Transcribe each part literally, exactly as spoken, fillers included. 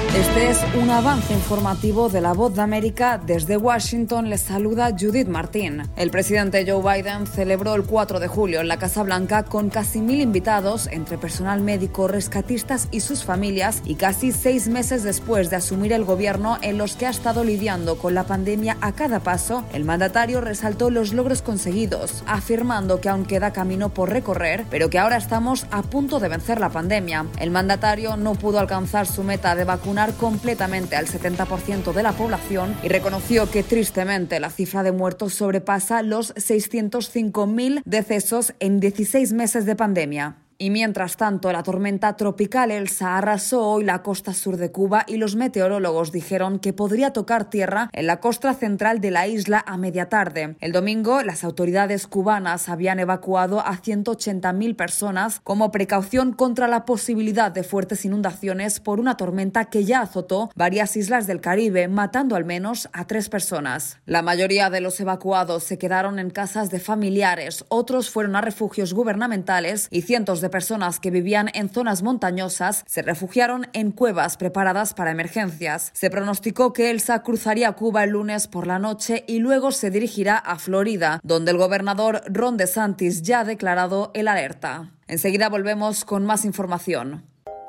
Este es un avance informativo de La Voz de América. Desde Washington les saluda Judith Martín. El presidente Joe Biden celebró el cuatro de julio en la Casa Blanca con casi mil invitados, entre personal médico, rescatistas y sus familias, y casi seis meses después de asumir el gobierno en los que ha estado lidiando con la pandemia a cada paso, el mandatario resaltó los logros conseguidos, afirmando que aún queda camino por recorrer, pero que ahora estamos a punto de vencer la pandemia. El mandatario no pudo alcanzar su meta de vacunar completamente al setenta por ciento de la población y reconoció que tristemente la cifra de muertos sobrepasa los seiscientos cinco mil decesos en dieciséis meses de pandemia. Y mientras tanto, la tormenta tropical Elsa arrasó hoy la costa sur de Cuba y los meteorólogos dijeron que podría tocar tierra en la costa central de la isla a media tarde. El domingo, las autoridades cubanas habían evacuado a ciento ochenta mil personas como precaución contra la posibilidad de fuertes inundaciones por una tormenta que ya azotó varias islas del Caribe, matando al menos a tres personas. La mayoría de los evacuados se quedaron en casas de familiares, otros fueron a refugios gubernamentales y cientos de personas que vivían en zonas montañosas se refugiaron en cuevas preparadas para emergencias. Se pronosticó que Elsa cruzaría Cuba el lunes por la noche y luego se dirigirá a Florida, donde el gobernador Ron DeSantis ya ha declarado el alerta. Enseguida volvemos con más información.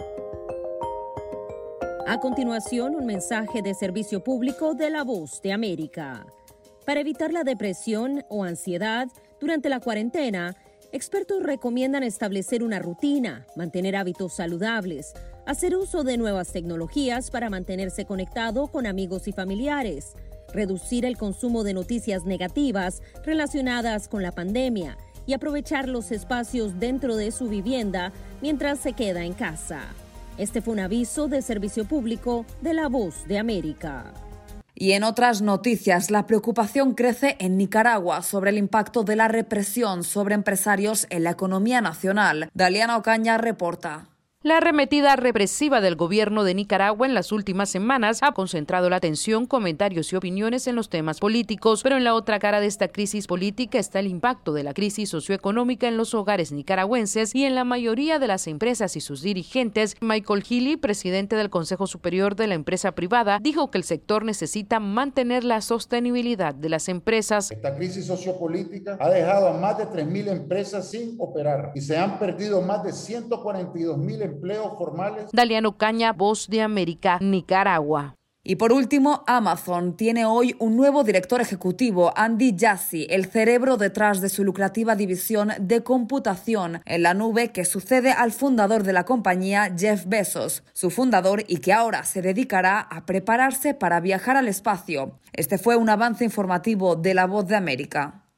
A continuación, un mensaje de servicio público de La Voz de América. Para evitar la depresión o ansiedad durante la cuarentena, expertos recomiendan establecer una rutina, mantener hábitos saludables, hacer uso de nuevas tecnologías para mantenerse conectado con amigos y familiares, reducir el consumo de noticias negativas relacionadas con la pandemia y aprovechar los espacios dentro de su vivienda mientras se queda en casa. Este fue un aviso de servicio público de La Voz de América. Y en otras noticias, la preocupación crece en Nicaragua sobre el impacto de la represión sobre empresarios en la economía nacional. Daliana Ocaña reporta. La arremetida represiva del gobierno de Nicaragua en las últimas semanas ha concentrado la atención, comentarios y opiniones en los temas políticos, pero en la otra cara de esta crisis política está el impacto de la crisis socioeconómica en los hogares nicaragüenses y en la mayoría de las empresas y sus dirigentes. Michael Healy, presidente del Consejo Superior de la Empresa Privada, dijo que el sector necesita mantener la sostenibilidad de las empresas. Esta crisis sociopolítica ha dejado a más de tres mil empresas sin operar y se han perdido más de ciento cuarenta y dos mil empleos formales. Daliana Ocaña, Voz de América, Nicaragua. Y por último, Amazon tiene hoy un nuevo director ejecutivo, Andy Jassy, el cerebro detrás de su lucrativa división de computación en la nube que sucede al fundador de la compañía, Jeff Bezos, su fundador, y que ahora se dedicará a prepararse para viajar al espacio. Este fue un avance informativo de La Voz de América.